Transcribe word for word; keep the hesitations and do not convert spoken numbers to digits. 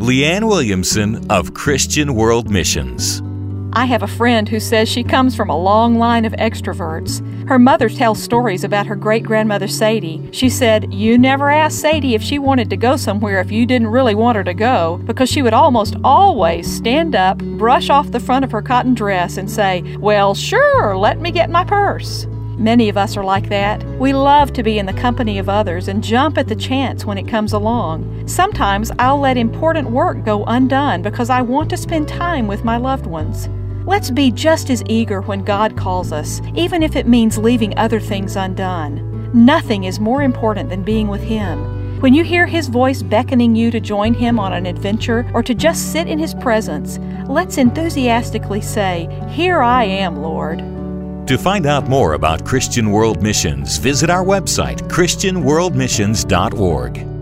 Leanne Williamson of Christian World Missions. I have a friend who says she comes from a long line of extroverts. Her mother tells stories about her great-grandmother Sadie. She said, "You never asked Sadie if she wanted to go somewhere if you didn't really want her to go, because she would almost always stand up, brush off the front of her cotton dress, and say, 'Well, sure, let me get my purse.'" Many of us are like that. We love to be in the company of others and jump at the chance when it comes along. Sometimes I'll let important work go undone because I want to spend time with my loved ones. Let's be just as eager when God calls us, even if it means leaving other things undone. Nothing is more important than being with Him. When you hear His voice beckoning you to join Him on an adventure or to just sit in His presence, let's enthusiastically say, "Here I am, Lord." To find out more about Christian World Missions, visit our website, christian world missions dot org.